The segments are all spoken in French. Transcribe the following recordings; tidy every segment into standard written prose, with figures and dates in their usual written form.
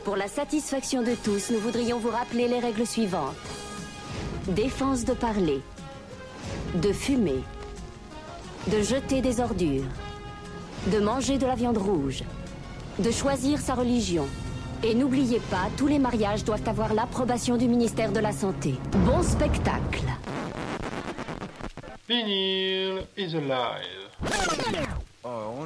Pour la satisfaction de tous, nous voudrions vous rappeler les règles suivantes. Défense de parler, de fumer, de jeter des ordures, de manger de la viande rouge, de choisir sa religion. Et n'oubliez pas, tous les mariages doivent avoir l'approbation du ministère de la Santé. Bon spectacle. Vinyl is alive. Oh,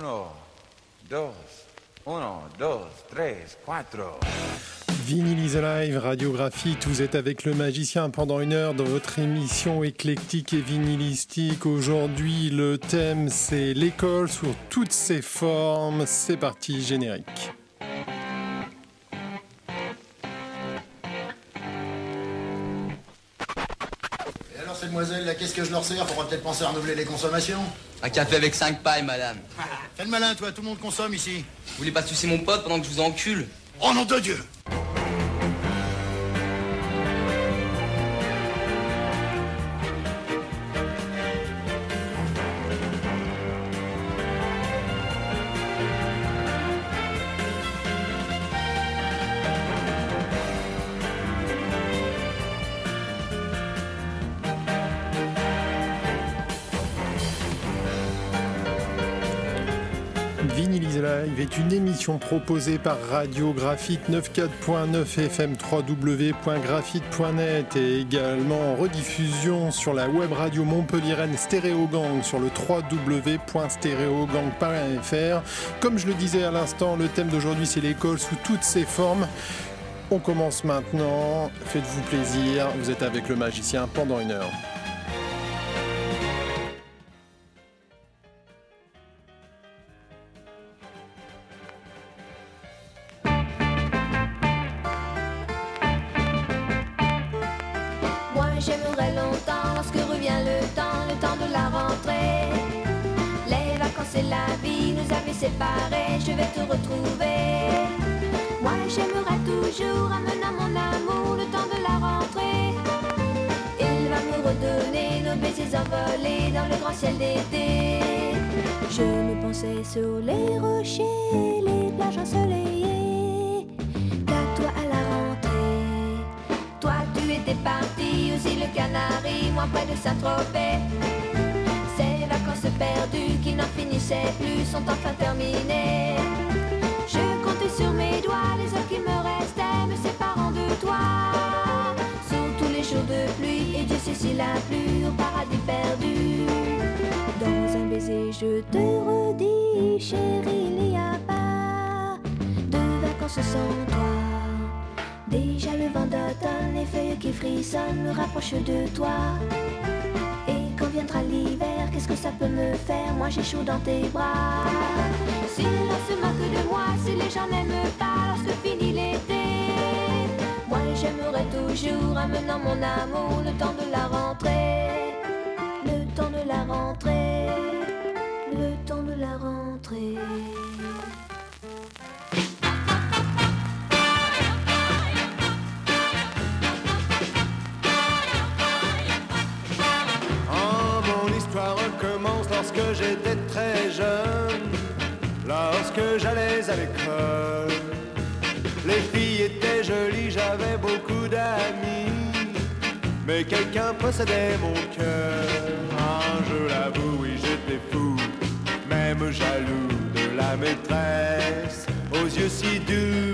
1, 2, 3, 4. Vinyl is Alive, radiographie, vous êtes avec le magicien pendant 1 heure dans votre émission éclectique et vinylistique. Aujourd'hui, le thème c'est l'école sous toutes ses formes. C'est parti, générique. Et alors, ces demoiselles, là, qu'est-ce que je leur sers? Faudra peut-être penser à renouveler les consommations. Un café avec 5 pailles, madame. Fais le malin, toi, tout le monde consomme ici. Vous voulez pas sucer mon pote pendant que je vous encule? Oh nom de Dieu! Vinyl is Alive est une émission proposée par Radio Graphite 94.9 FM www.graphite.net et également en rediffusion sur la web radio montpelliéraine Stéréogang sur le www.stereogang.fr. Comme je le disais à l'instant, le thème d'aujourd'hui c'est l'école sous toutes ses formes. On commence maintenant, faites-vous plaisir, vous êtes avec le magicien pendant 1 heure. J'aimerais longtemps lorsque revient le temps de la rentrée. Les vacances et la vie nous avaient séparés, je vais te retrouver. Moi j'aimerais toujours amener mon amour le temps de la rentrée. Il va me redonner nos baisers envolés dans le grand ciel d'été. Je me pensais sur les rochers, les plages ensoleillées. Qu'à toi à la rentrée. Toi tu étais parti aux îles Canaries, moi près de Saint-Tropez. Ces vacances perdues qui n'en finissaient plus sont enfin terminées. Je comptais sur mes doigts les heures qui me restaient me séparant de toi. Sous tous les jours de pluie, et Dieu sait s'il a plu au paradis perdu. Dans un baiser je te redis, chérie, il n'y a pas de vacances sans toi. Déjà le vent d'automne, les feuilles qui frissonnent me rapprochent de toi. Et quand viendra l'hiver, qu'est-ce que ça peut me faire? Moi j'ai chaud dans tes bras. Si l'on se moque de moi, si les gens n'aiment pas lorsque finit l'été, moi j'aimerais toujours amenant mon amour le temps de la rentrée. Le temps de la rentrée. Le temps de la rentrée. Recommence lorsque j'étais très jeune, lorsque j'allais à l'école. Les filles étaient jolies, j'avais beaucoup d'amis, mais quelqu'un possédait mon cœur. Ah, je l'avoue, oui, j'étais fou, même jaloux de la maîtresse aux yeux si doux.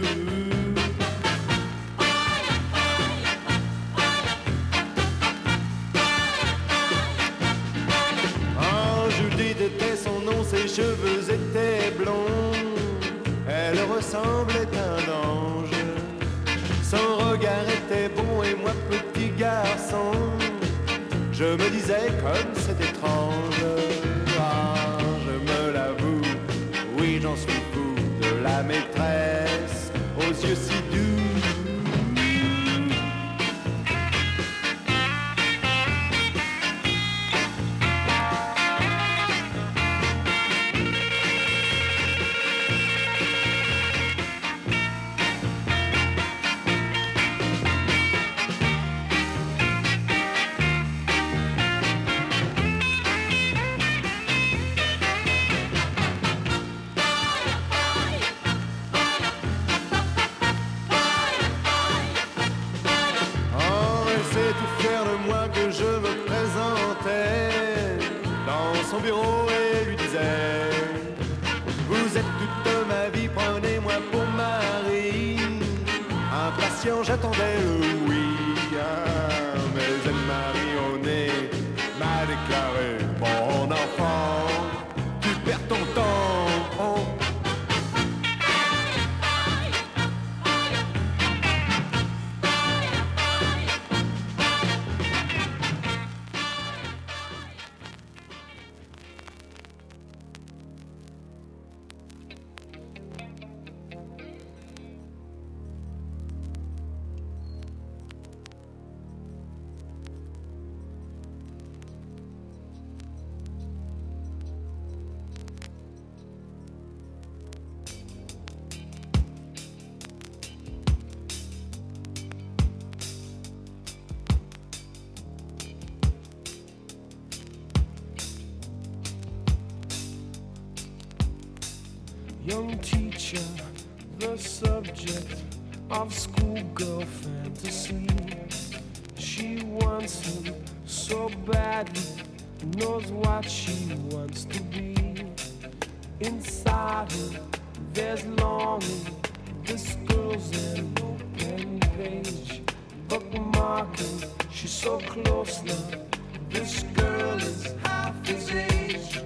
Était son nom, ses cheveux étaient blonds. Elle ressemblait à un ange. Son regard était bon et moi petit garçon, je me disais comme c'est étrange. Ah, je me l'avoue, oui j'en suis fou de la maîtresse aux yeux si doux. toute ma vie, prenez-moi pour mari. Impatient, j'attendais le oui. Mais elle m'a ri au nez, m'a déclaré: mon enfant, tu perds ton temps. Young teacher, the subject of schoolgirl fantasy. She wants him so badly, knows what she wants to be. Inside her, there's longing. This girl's an open page, bookmarking. She's so close now. This girl is half his age.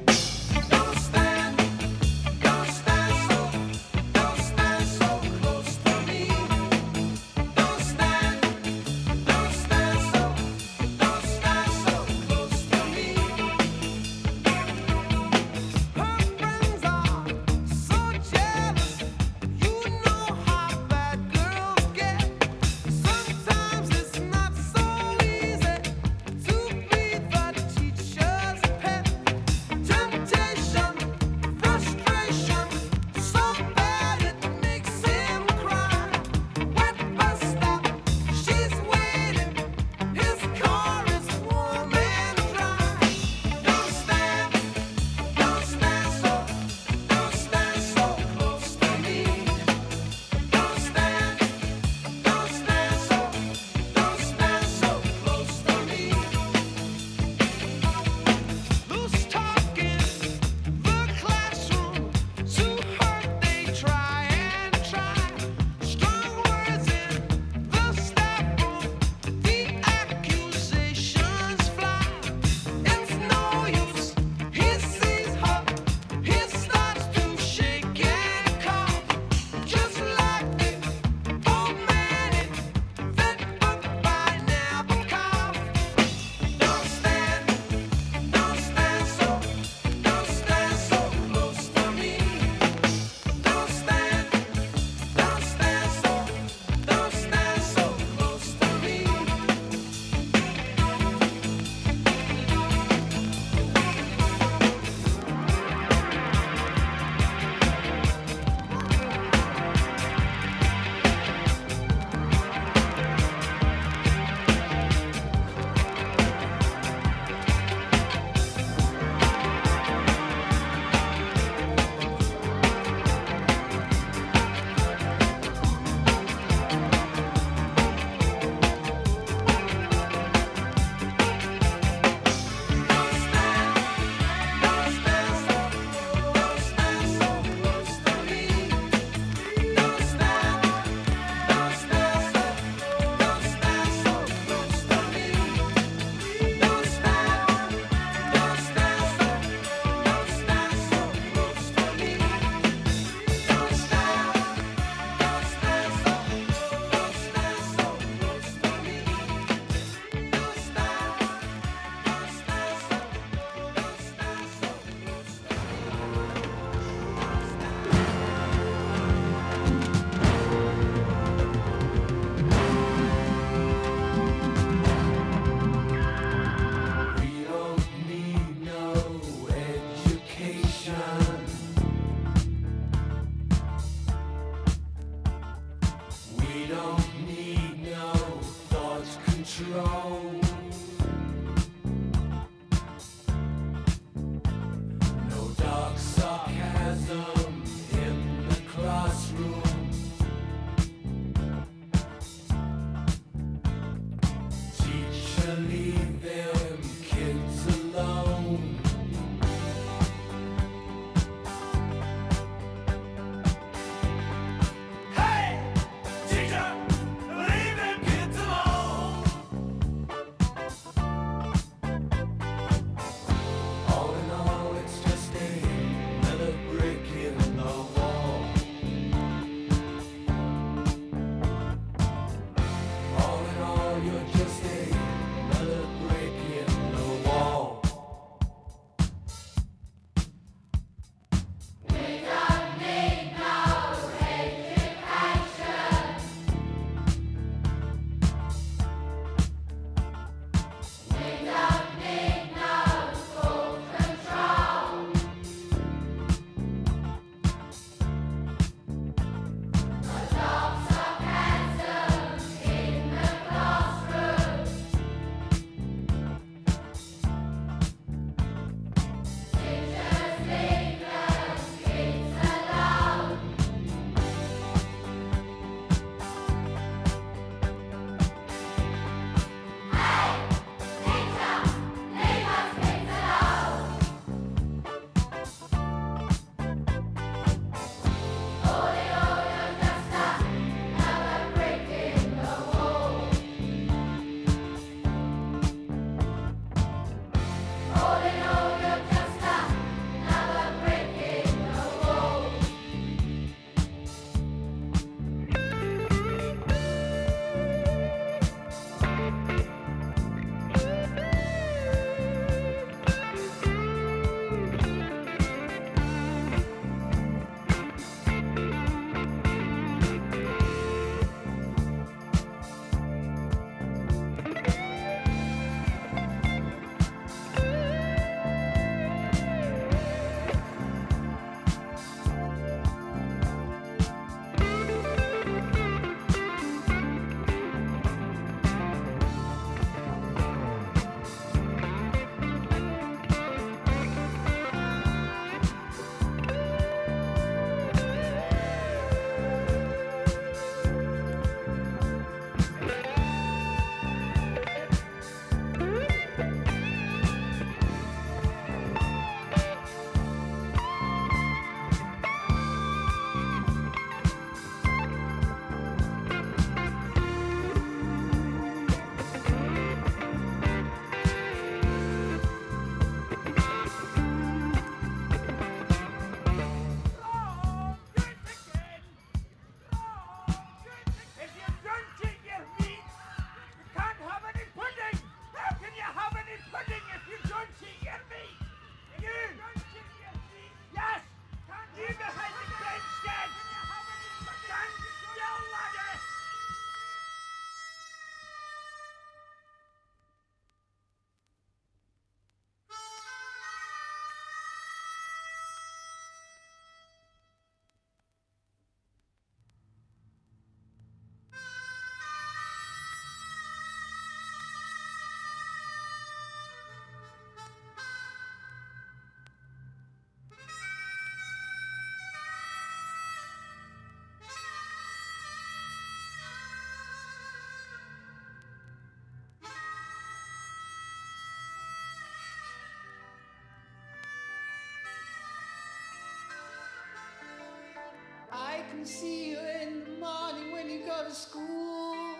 see you in the morning when you go to school.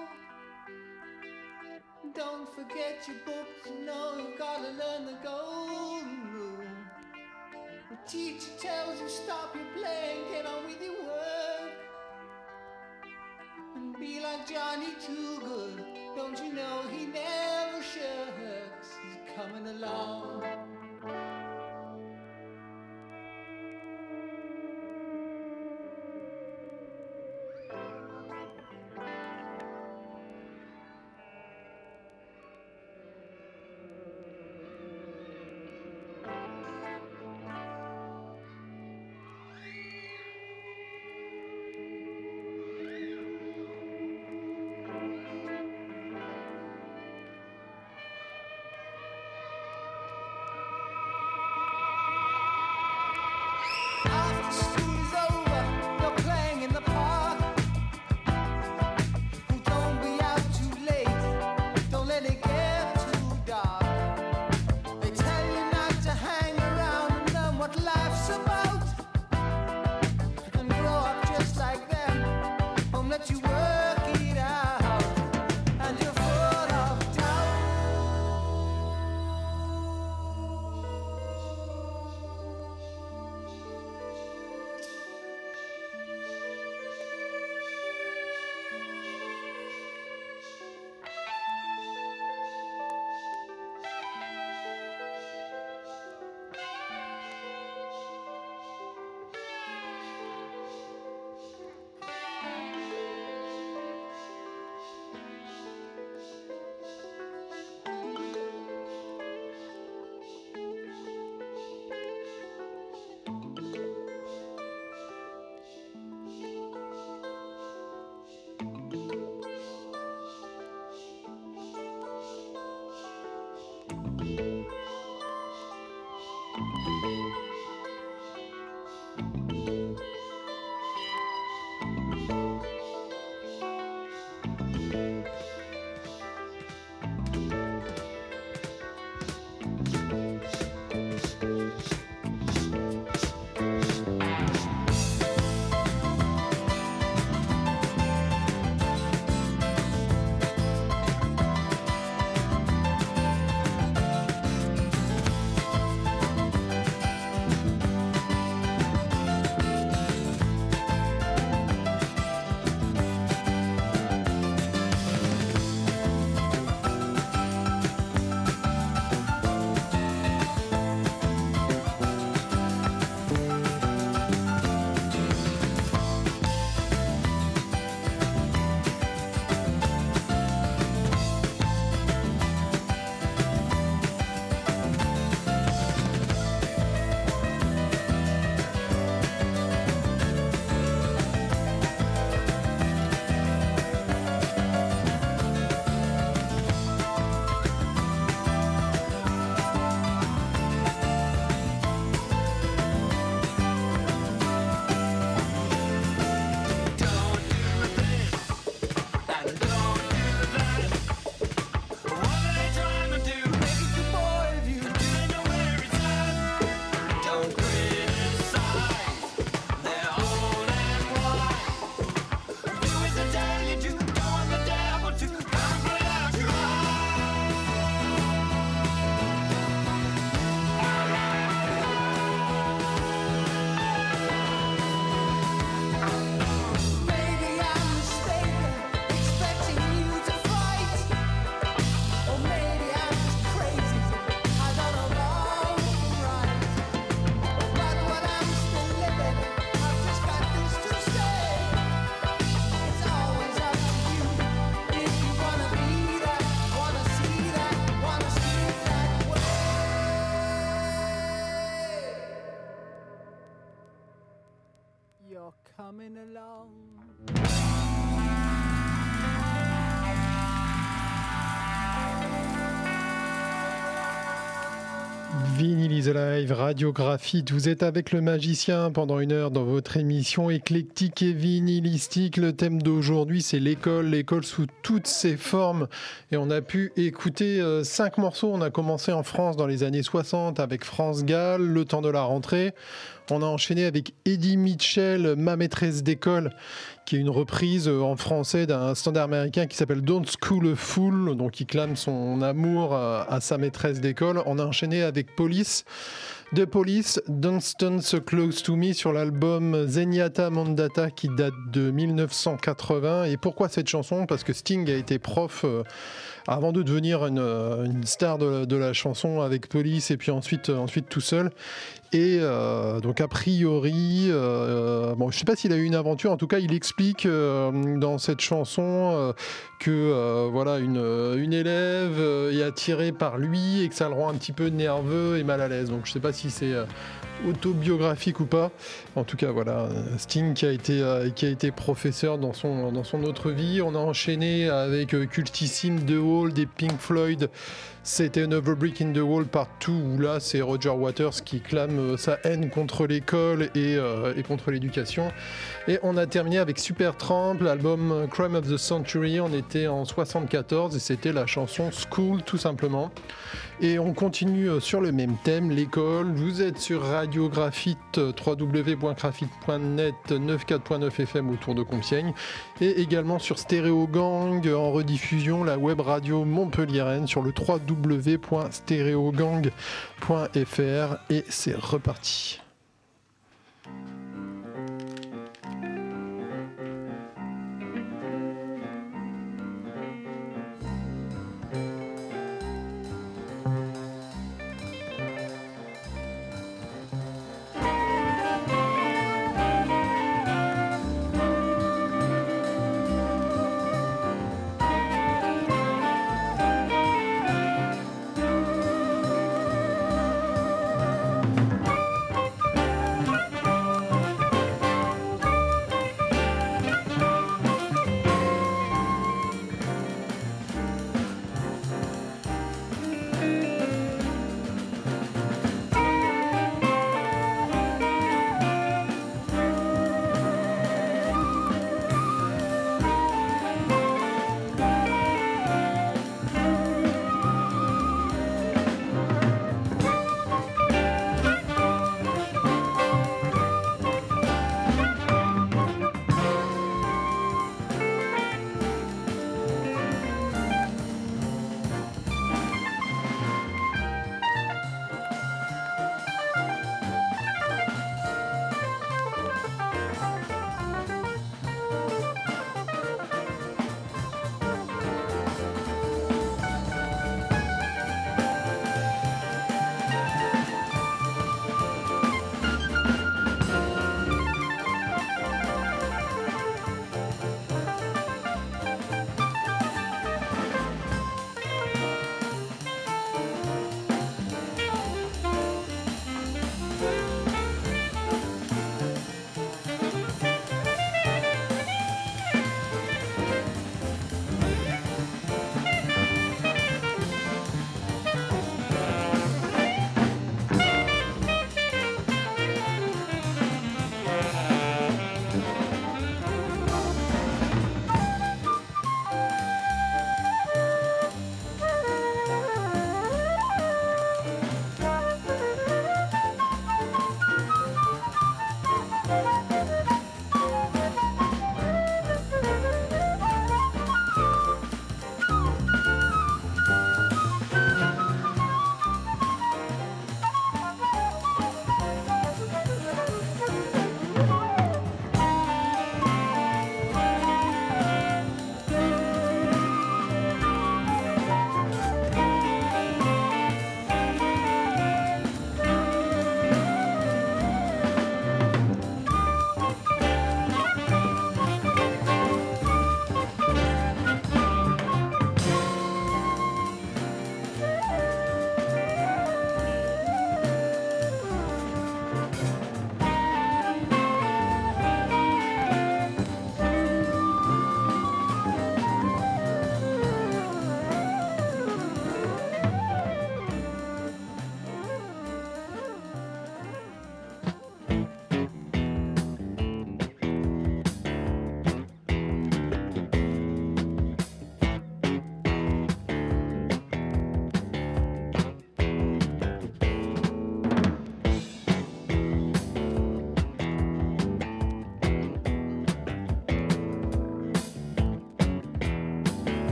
Don't forget your books, you know you've gotta learn the golden rule. The teacher tells you stop your playing, get on with your work. And be like Johnny Too Good, don't you know he never shirks, he's coming along. coming along. Vinyl is Alive, radiographie. Vous êtes avec le magicien pendant une heure dans votre émission éclectique et vinylistique. Le thème d'aujourd'hui, c'est l'école sous toutes ses formes. Et on a pu écouter 5 morceaux. On a commencé en France dans les années 60 avec France Gall, Le temps de la rentrée. On a enchaîné avec Eddie Mitchell, Ma maîtresse d'école, qui est une reprise en français d'un standard américain qui s'appelle Don't School a Fool, donc il clame son amour à sa maîtresse d'école. On a enchaîné avec Police, The Police, Don't Stand So Close to Me sur l'album Zenyatta Mandata qui date de 1980. Et pourquoi cette chanson ? Parce que Sting a été prof avant de devenir une star de la chanson avec Police et puis ensuite tout seul. Et donc a priori, bon, je ne sais pas s'il a eu une aventure, en tout cas il explique dans cette chanson que voilà, une élève est attirée par lui et que ça le rend un petit peu nerveux et mal à l'aise. Donc je ne sais pas si c'est autobiographique ou pas. En tout cas voilà, Sting qui a été professeur dans son autre vie. On a enchaîné avec cultissime The Wall des Pink Floyd. C'était Another Brick in the Wall Part 2 où là c'est Roger Waters qui clame sa haine contre l'école et contre l'éducation. Et on a terminé avec Supertramp, l'album Crime of the Century. On était en 74 et c'était la chanson School tout simplement. Et on continue sur le même thème, l'école. Vous êtes sur Radio Graphite, www.graphite.net, 94.9 FM autour de Compiègne. Et également sur Stéréo Gang en rediffusion, la web radio montpelliéraine sur le www.stereogang.fr. Et c'est reparti.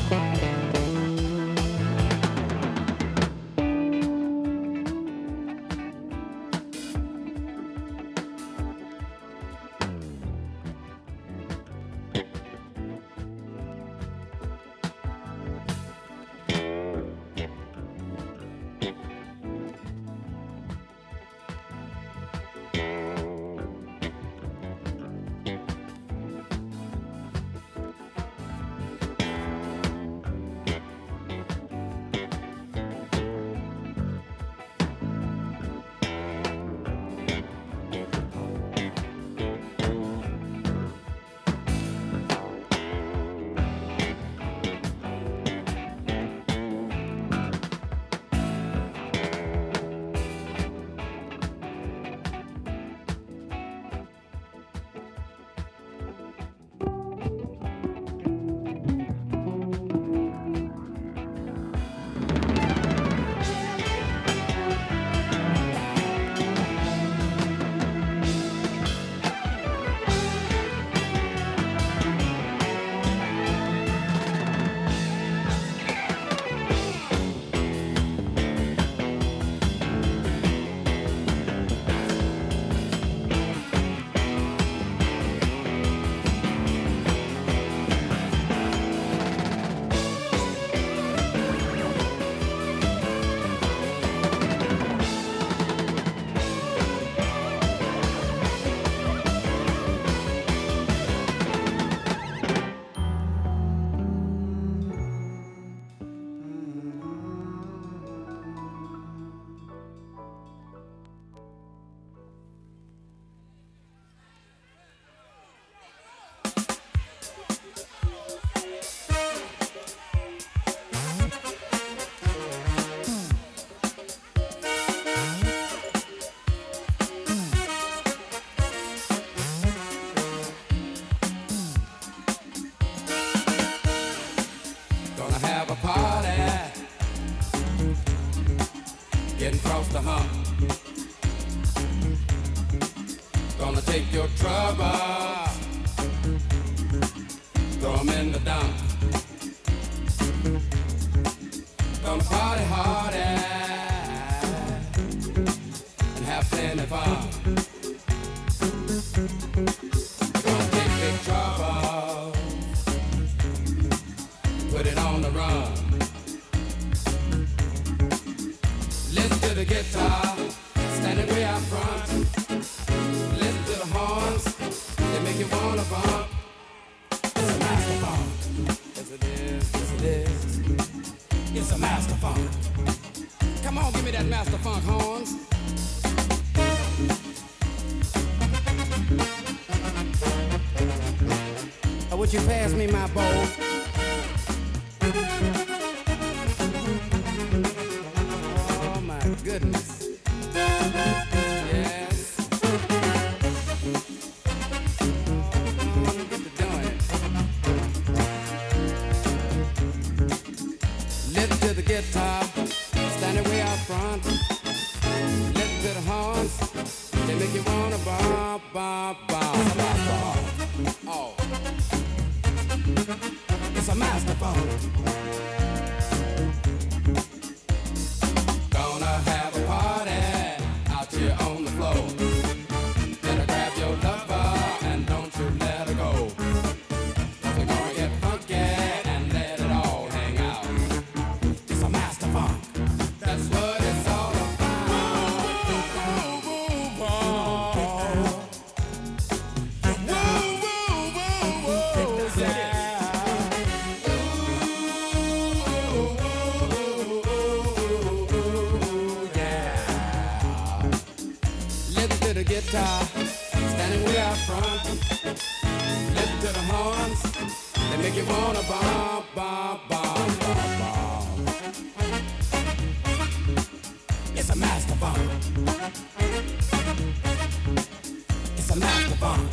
getting across the hump. Gonna take your troubles, throw them in the dump. Gonna party hard and have plenty fun. Gonna take big trouble, put it on the run. Listen to the guitar, standing way out front. Listen to the horns, they make you wanna bump. It's a master funk. Yes it is, yes it is. It's a master funk. Come on, give me that master funk horns. Would you pass me my bowl? Oh my goodness. Yes. Get to doing it. Listen to the guitar, standing way out front. Listen to the horns, they make you wanna bump, bump, bump. Oh. It's a master funk. Gonna have a party out here on the floor. Better grab your lover and don't you let her go. We're gonna get funky and let it all hang out. It's a master funk. That's what it's all about. The guitar, standing way out front. Listen to the horns, they make you wanna bump, bump, bump, bump, bump. It's a master funk. It's a master funk.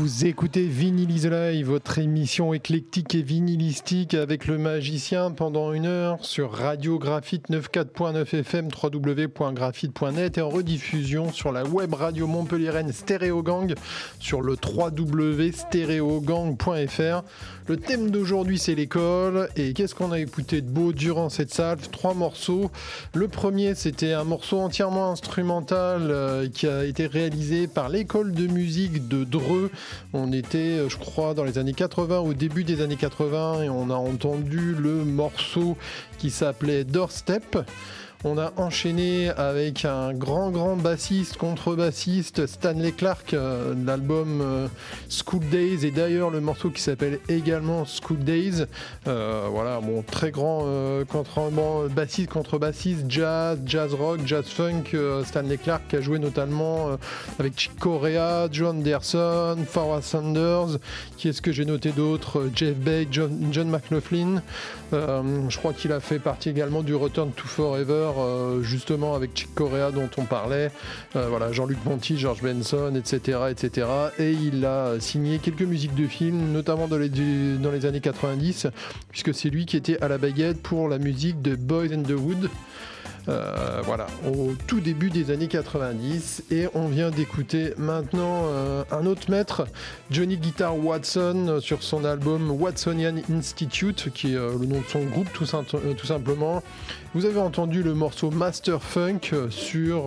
Vous écoutez Vinyl is Live, votre émission éclectique et vinylistique avec le magicien pendant 1 heure sur Radio Graphite 94.9 FM, www.graphite.net et en rediffusion sur la web radio montpelliéraine Stéréogang sur le www.stereogang.fr. Le thème d'aujourd'hui c'est l'école et qu'est-ce qu'on a écouté de beau durant cette salve? 3 morceaux. Le premier c'était un morceau entièrement instrumental qui a été réalisé par l'école de musique de Dreux. On était, je crois, dans les années 80, au début des années 80, et on a entendu le morceau qui s'appelait Doorstep. On a enchaîné avec un grand bassiste, contrebassiste, Stanley Clarke, l'album School Days, et d'ailleurs le morceau qui s'appelle également School Days. Voilà, bon, très grand bassiste, contrebassiste, jazz rock, jazz funk. Stanley Clarke qui a joué notamment avec Chick Corea, John Anderson, Pharoah Sanders. Qui est-ce que j'ai noté d'autres? Jeff Beck, John McLaughlin. Je crois qu'il a fait partie également du Return to Forever, justement avec Chick Corea dont on parlait, voilà, Jean-Luc Ponty, George Benson, etc. Et il a signé quelques musiques de films, notamment dans les années 90, puisque c'est lui qui était à la baguette pour la musique de Boys in the Wood. Voilà, au tout début des années 90, et on vient d'écouter maintenant un autre maître, Johnny Guitar Watson, sur son album Watsonian Institute, qui est le nom de son groupe tout simplement. Vous avez entendu le morceau Master Funk sur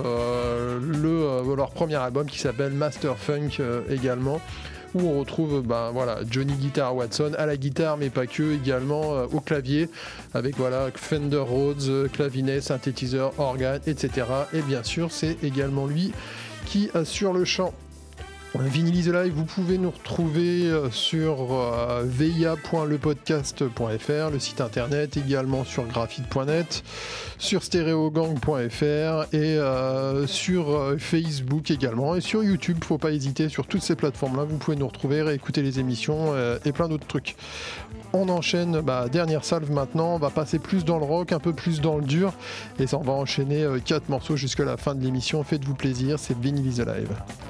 leur premier album qui s'appelle Master Funk également, où on retrouve Johnny Guitar Watson à la guitare, mais pas que, également au clavier, avec Fender Rhodes, clavinet, synthétiseur, organe, etc. Et bien sûr, c'est également lui qui assure le chant. Vinyl is Live, vous pouvez nous retrouver sur via.lepodcast.fr, le site internet, également sur graphite.net, sur stereogang.fr et sur Facebook également, et sur YouTube. Faut pas hésiter, sur toutes ces plateformes-là, vous pouvez nous retrouver, réécouter les émissions et plein d'autres trucs. On enchaîne, dernière salve maintenant, on va passer plus dans le rock, un peu plus dans le dur, et ça on va enchaîner 4 morceaux jusqu'à la fin de l'émission. Faites-vous plaisir, c'est Vinyl is Live.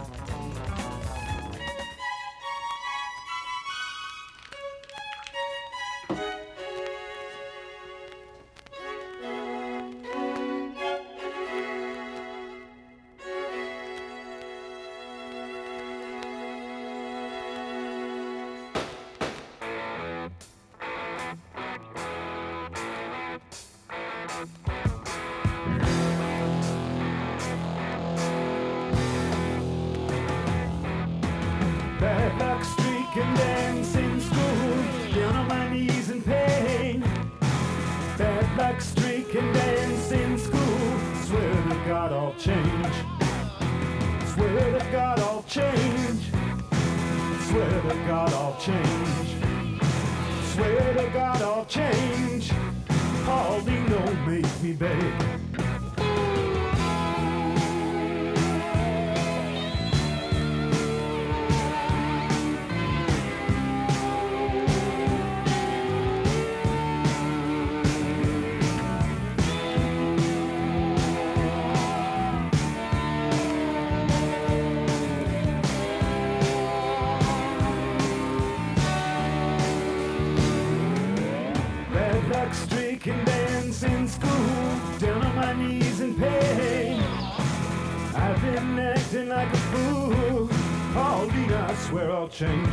Change.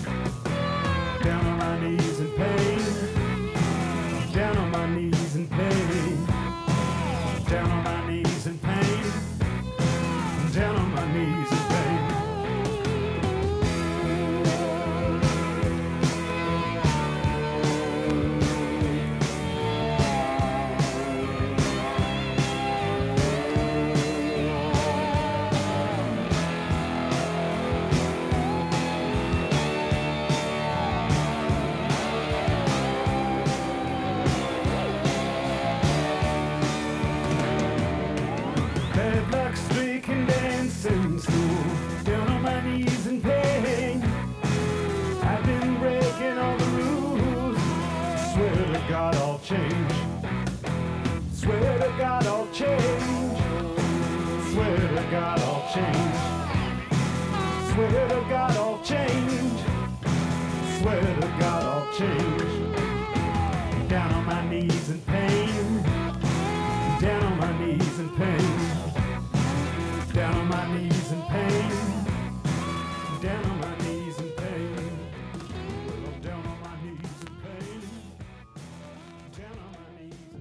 Down on my knees in pain. Down on my knees in pain. Down on my knees in pain. Down on my knees in pain. Swear to God I'll change. change. Swear to God I'll change. Down on my knees in pain. Down on my knees in pain. Down on my knees in pain. Down on my knees in pain. Well, I'm down on my knees in pain. Down on my knees in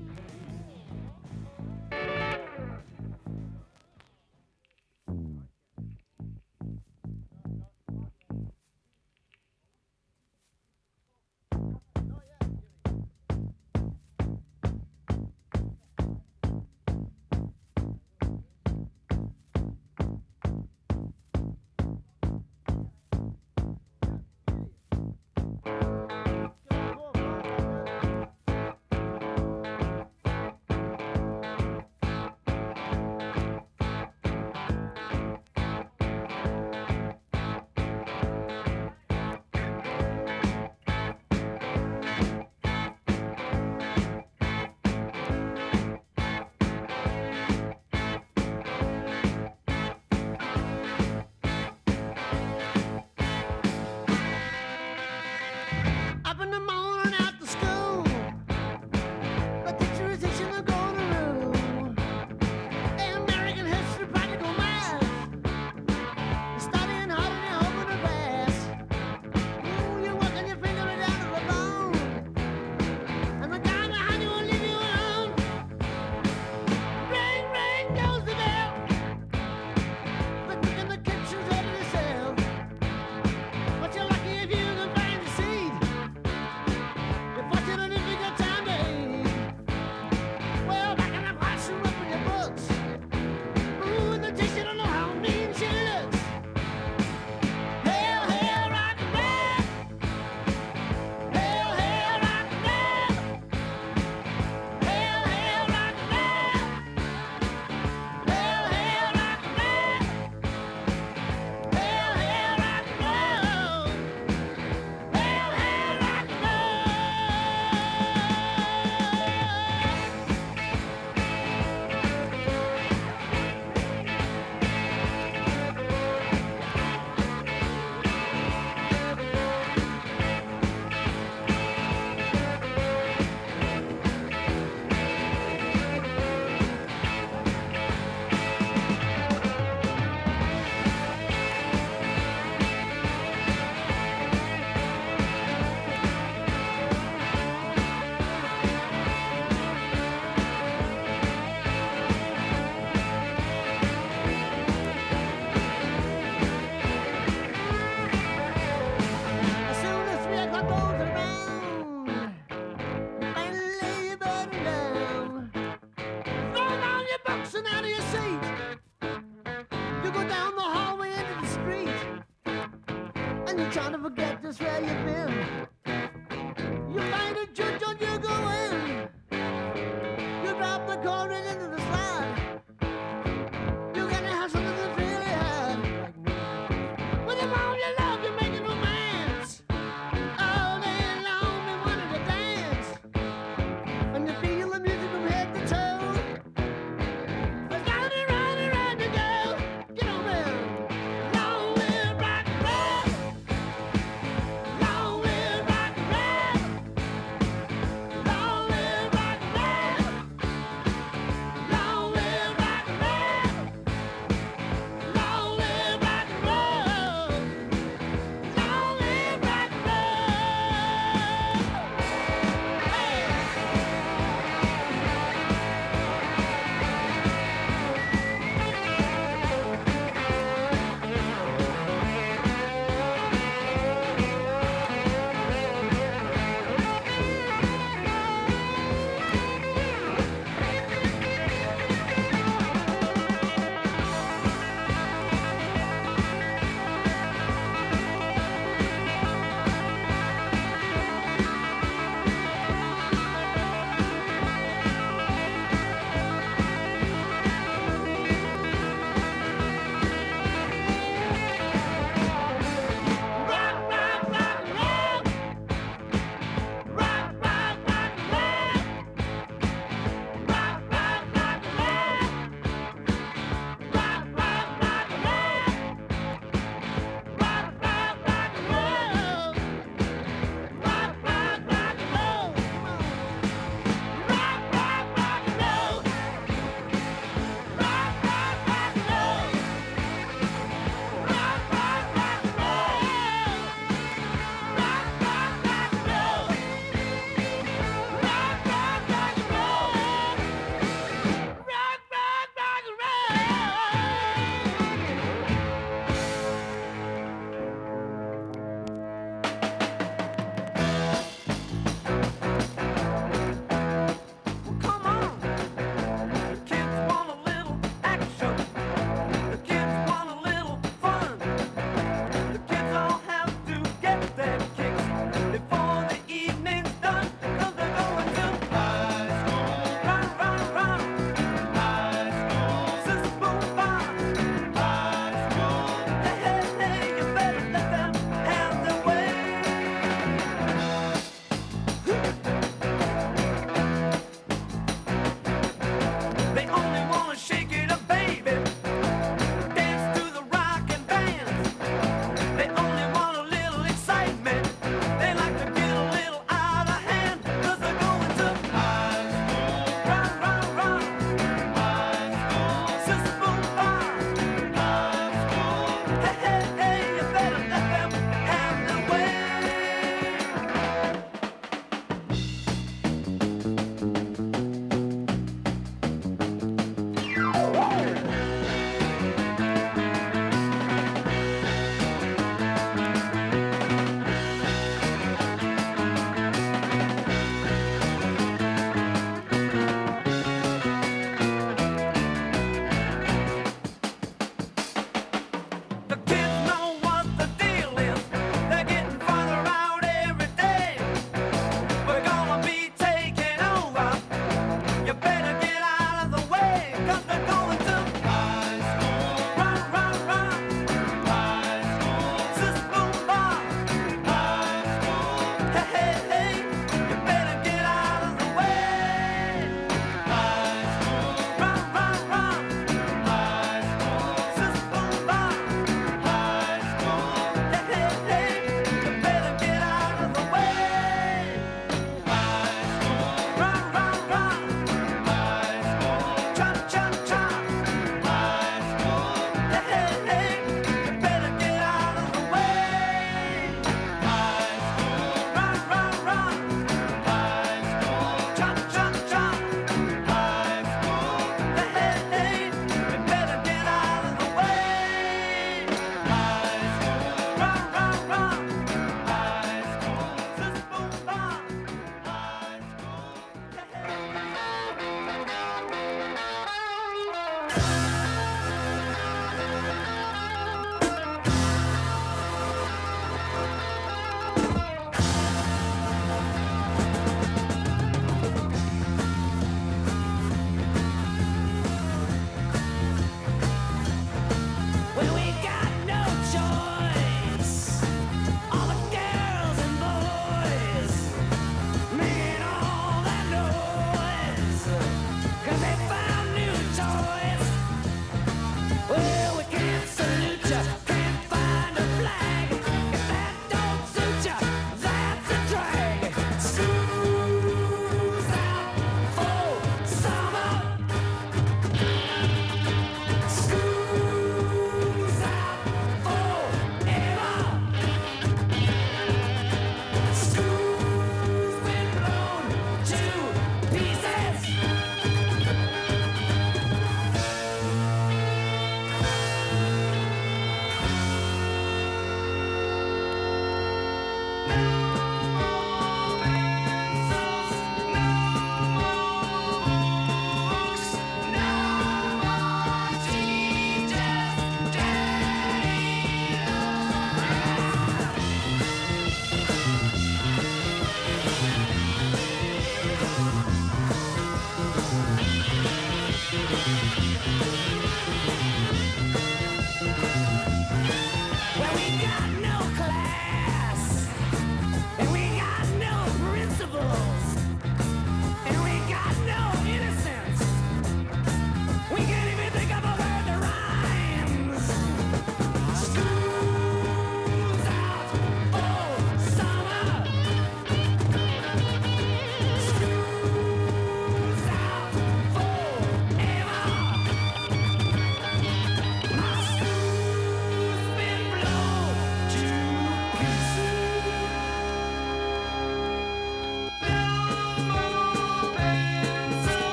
trying to forget just where you've been. You find a judge on you go in. You drop the cord right into the slide. You gotta have something that's really hard. With them all your love, you're making romance. All day long, they wanted to dance. And you feel the music from head to toe. It's round and round and round you go. Get on there. Long live rock and roll.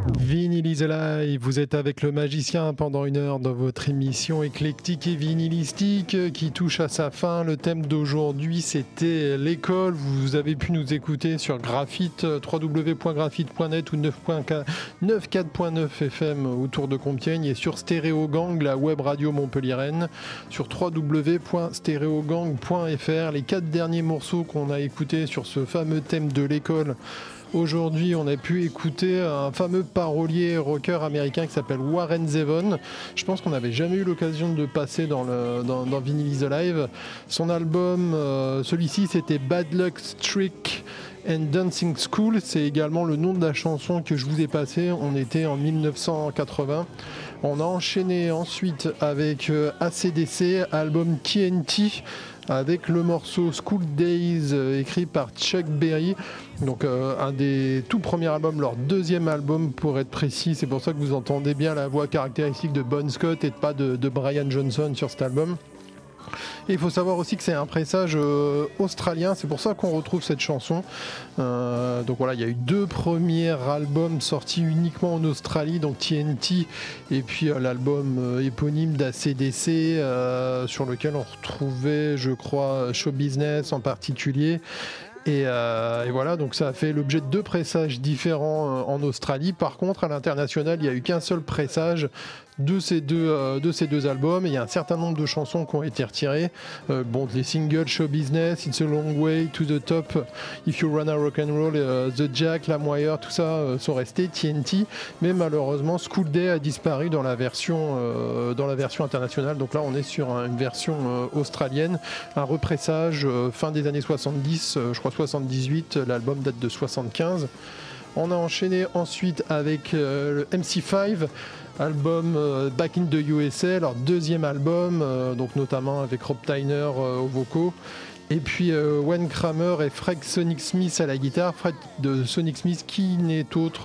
Vinyl is alive, vous êtes avec le magicien pendant 1 heure dans votre émission éclectique et vinylistique qui touche à sa fin. Le thème d'aujourd'hui c'était l'école. Vous avez pu nous écouter sur Graphite, www.graphite.net ou 94.9 FM autour de Compiègne et sur Stéréogang, la web radio montpelliéraine, sur www.stereogang.fr. Les 4 derniers morceaux qu'on a écoutés sur ce fameux thème de l'école. Aujourd'hui, on a pu écouter un fameux parolier rocker américain qui s'appelle Warren Zevon. Je pense qu'on n'avait jamais eu l'occasion de passer dans Vinyl is Alive. Son album, celui-ci, c'était Bad Luck Streak and Dancing School. C'est également le nom de la chanson que je vous ai passée. On était en 1980. On a enchaîné ensuite avec AC/DC, album TNT, avec le morceau School Days écrit par Chuck Berry. Donc un des tout premiers albums, leur 2e album pour être précis. C'est pour ça que vous entendez bien la voix caractéristique de Bon Scott et pas de Brian Johnson sur cet album. Et il faut savoir aussi que c'est un pressage australien, c'est pour ça qu'on retrouve cette chanson. Donc voilà, il y a eu 2 premiers albums sortis uniquement en Australie, donc TNT et puis l'album éponyme d'ACDC sur lequel on retrouvait, je crois, Show Business en particulier. Et voilà, donc ça a fait l'objet de 2 pressages différents en Australie. Par contre, à l'international, il n'y a eu qu'un seul pressage de ces deux albums. Et il y a un certain nombre de chansons qui ont été retirées. Les singles Show Business, It's a Long Way to the Top, If You Run a Rock and Roll, The Jack, LaMoire, tout ça sont restés TNT. Mais malheureusement, School Day a disparu dans la version internationale. Donc là, on est sur une version australienne, un repressage fin des années 70, je crois 78. L'album date de 75. On a enchaîné ensuite avec le MC5, album Back in the USA, leur 2e album, donc notamment avec Rob Tyner aux vocaux. Et puis Wayne Kramer et Fred Sonic Smith à la guitare. Fred de Sonic Smith qui n'est autre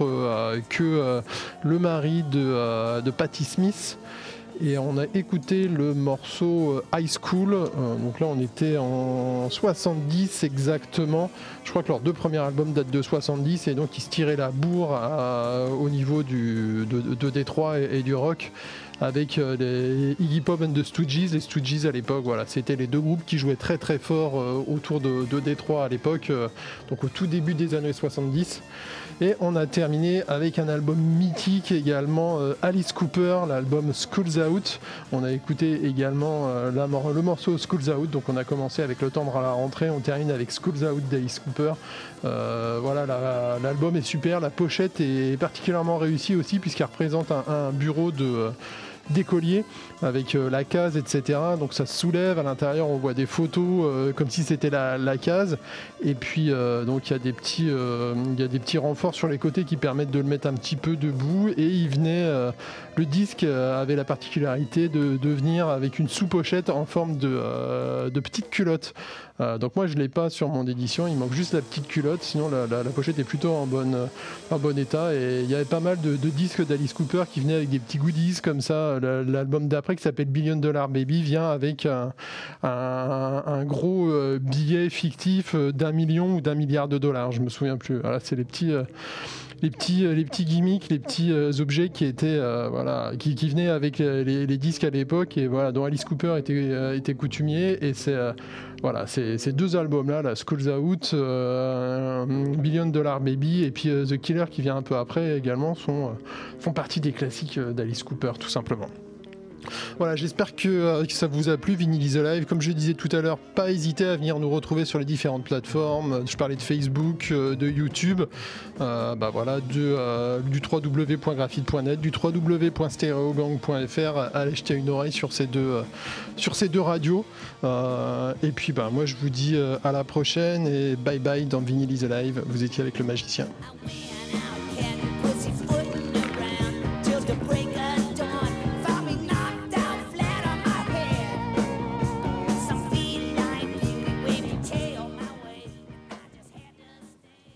que le mari de Patti Smith. Et on a écouté le morceau High School, donc là on était en 70 exactement. Je crois que leurs 2 premiers albums datent de 70 et donc ils se tiraient la bourre au niveau de Détroit et du rock avec les Iggy Pop and the Stooges. Les Stooges à l'époque, voilà, c'était les 2 groupes qui jouaient très très fort autour de Détroit à l'époque, donc au tout début des années 70. Et on a terminé avec un album mythique également, Alice Cooper, l'album School's Out. On a écouté également le morceau School's Out, donc on a commencé avec Le Tendre à la rentrée, on termine avec School's Out d'Alice Cooper. Voilà, l'album est super, la pochette est particulièrement réussie aussi puisqu'elle représente un bureau d'écolier avec la case, etc. Donc ça se soulève, à l'intérieur on voit des photos comme si c'était la case, et puis donc il y a des petits renforts sur les côtés qui permettent de le mettre un petit peu debout, et le disque avait la particularité de venir avec une sous-pochette en forme de petite culotte. Donc moi je l'ai pas sur mon édition, il manque juste la petite culotte, sinon la pochette est plutôt en bon état, et il y avait pas mal de disques d'Alice Cooper qui venaient avec des petits goodies comme ça. L'album d'après qui s'appelle $1 Billion Baby vient avec un gros billet fictif d'1 million ou d'1 milliard de dollars, je me souviens plus. Voilà, c'est les petits gimmicks, les petits objets qui étaient qui venaient avec les disques à l'époque, et voilà, dont Alice Cooper était coutumier. Et ces 2 albums là, School's Out, $1 Billion Baby et puis The Killer qui vient un peu après également, font partie des classiques d'Alice Cooper tout simplement. Voilà, j'espère que ça vous a plu, Vinyl is Alive. Comme je disais tout à l'heure, pas hésiter à venir nous retrouver sur les différentes plateformes. Je parlais de Facebook, de YouTube, du www.graphite.net, du www.stereogang.fr. Allez jeter une oreille sur ces deux radios. Et puis moi je vous dis à la prochaine et bye bye dans Vinyl is Alive. Vous étiez avec le magicien.